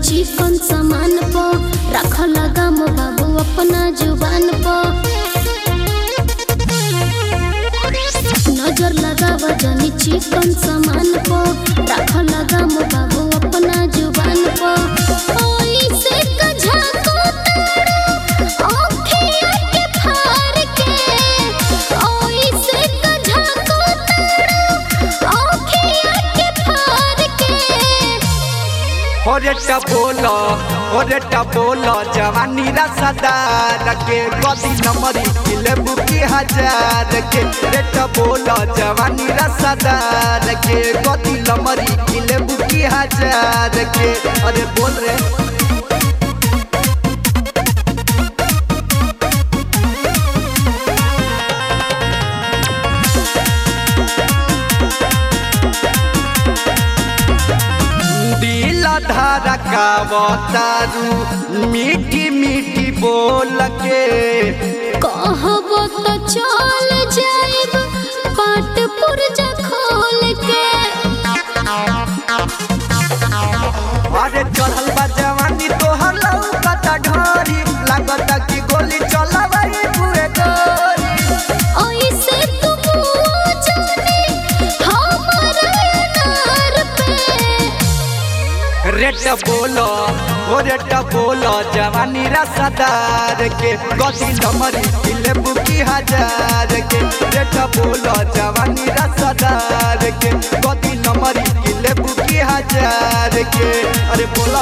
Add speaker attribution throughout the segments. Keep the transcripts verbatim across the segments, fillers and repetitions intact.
Speaker 1: चिकन सामान पो रख लगा मो बाबू अपना जुबान पो नजर लगा वजनी चिकन सामान पो रख लगा मो बाबू अपना जुबान पो ओई से कझा को तारो ओखिया के फार के ओई से कझा को तारो ओखिया के फार के
Speaker 2: ओरे टपोलो ओरे टपोलो जवानी रसदार के गदी नंबरी किले बुकी हजार के रे टपोलो जवानी रसदार के गदी नंबरी किले बुकी हजार के अरे बोल रे धारा का बतारू मीठी मीठी बोल के
Speaker 1: कहबो तो चल जाइब पाटपुर जा खोल के
Speaker 2: अरे चढ़ल बा जवानी तोहर लौकता ढोरी लागता कि गोली चलबई पूरे गोरी
Speaker 1: ओइसे तू जाने हमारा नार पे
Speaker 2: रेट बोलो ओ रेट बोलो जवानी रसदार के गदी नंबरी किले बुकी हजार के रेट बोलो जवानी रसदार के गदी नंबरी किले बुकी हजार के अरे बोलो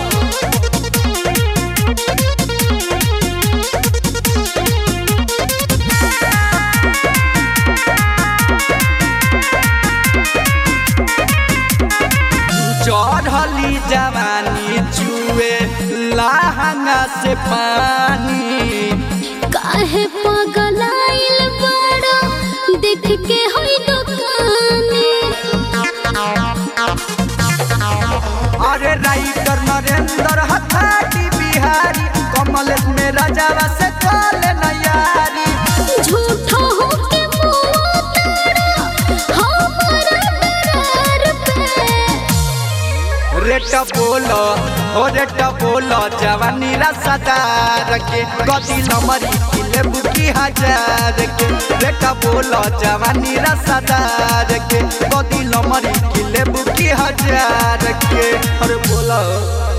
Speaker 2: चढ़ली जवानी चुए लहंगा से पानी
Speaker 1: काहे पगलाइल बड़ा देख के होई दुकानी
Speaker 2: अरे राइटर नरेंद्र हथाटी बिहारी कमलेश में राजावा से कॉले नयारी
Speaker 1: झूठो हो के मुआ तारा हमारा दरार पे
Speaker 2: रेट बोलो ओ रेट बोलो जवानी रसदार के गदी नंबरी किले बुकी हजार के रेट बोलो जवानी रसदार के गदी नंबरी किले बुकी हजार के अरे बोलो।